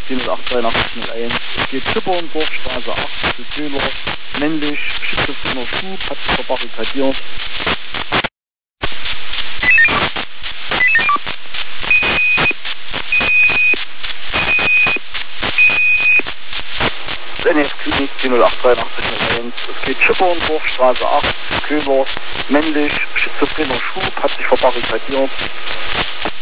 088301. Es geht Schippern, Dorfstraße 8, zu Köhler, männlich, schizophrener Schub, hat sich verbarrikadiert. NF-Klinik 088301. Es geht Schippern, Dorfstraße 8, zu Köhler, männlich, schizophrener Schub, hat sich verbarrikadiert.